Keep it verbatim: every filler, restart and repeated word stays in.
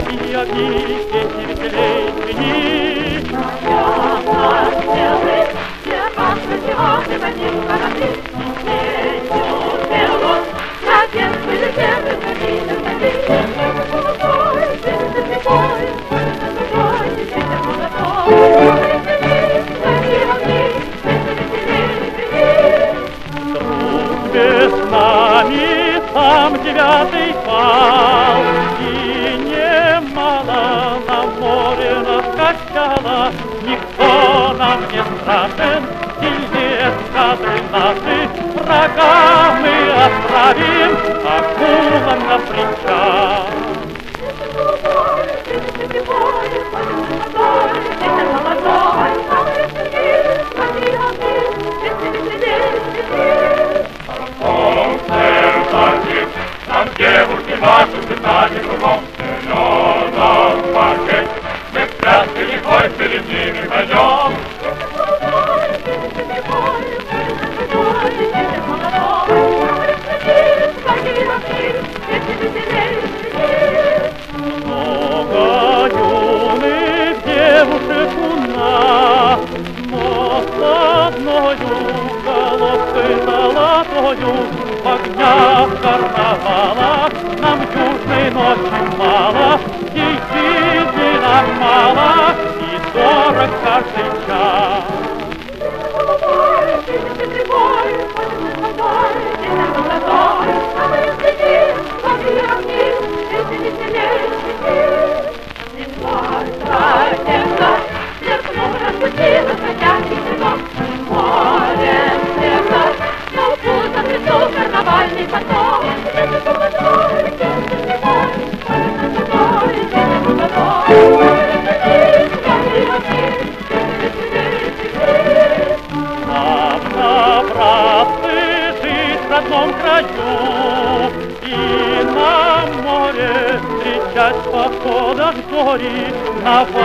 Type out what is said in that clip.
и огни, песни веселей звени. Ночь белый, все освети, один корабли, песню белую, на детстве легенды, кабины, кабины. Молодой, ветер слепой, молодой, ветер молодой. С нами сам девятый пал, и немало на море раскачало. Никто нам не страшен, сильнее эскадры наши. Врага мы отправим акулам на причал. Нам девушки ваши пытали кругом в зеленом парке. Мы в пляске лихой перед ними пойдем. Много юных девушек у нас, но с одною головкой золотою. В огнях карнавала нам южной ночи мало, ей жизни нам мало, и дорог каждый час. Карнавальный поток. Нам набраться жить в родном краю и на море встречать в походах зори. На